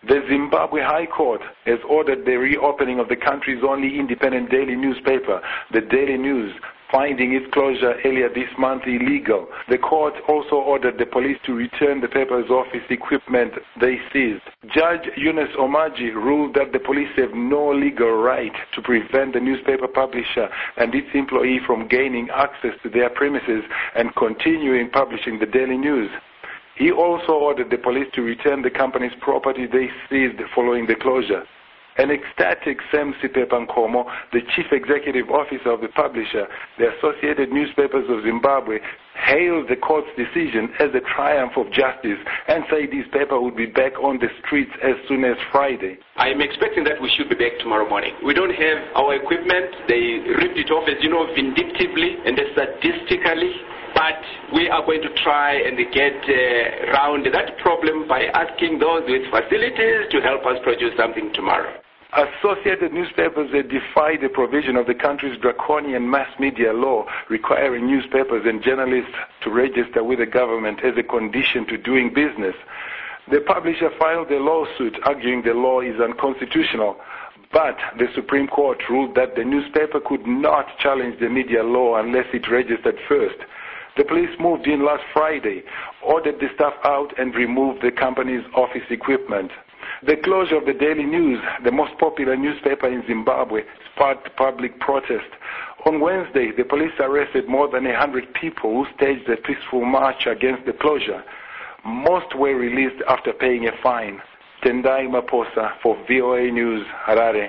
The Zimbabwe High Court has ordered the reopening of the country's only independent daily newspaper, the Daily News, finding its closure earlier this month illegal. The court also ordered the police to return the paper's office equipment they seized. Judge Yunus Omaji ruled that the police have no legal right to prevent the newspaper publisher and its employee from gaining access to their premises and continuing publishing the Daily News. He also ordered the police to return the company's property they seized following the closure. An ecstatic Sam Sipepa-Nkomo, the chief executive officer of the publisher, the Associated Newspapers of Zimbabwe, hailed the court's decision as a triumph of justice and said his paper would be back on the streets as soon as Friday. I am expecting that we should be back tomorrow morning. We don't have our equipment. They ripped it off, as you know, vindictively and statistically. But we are going to try and get around that problem by asking those with facilities to help us produce something tomorrow. Associated Newspapers have defied the provision of the country's draconian mass media law requiring newspapers and journalists to register with the government as a condition to doing business. The publisher filed a lawsuit arguing the law is unconstitutional, but the Supreme Court ruled that the newspaper could not challenge the media law unless it registered first. The police moved in last Friday, ordered the staff out and removed the company's office equipment. The closure of the Daily News, the most popular newspaper in Zimbabwe, sparked public protest. On Wednesday, the police arrested more than 100 people who staged a peaceful march against the closure. Most were released after paying a fine. Tendai Maposa for VOA News, Harare.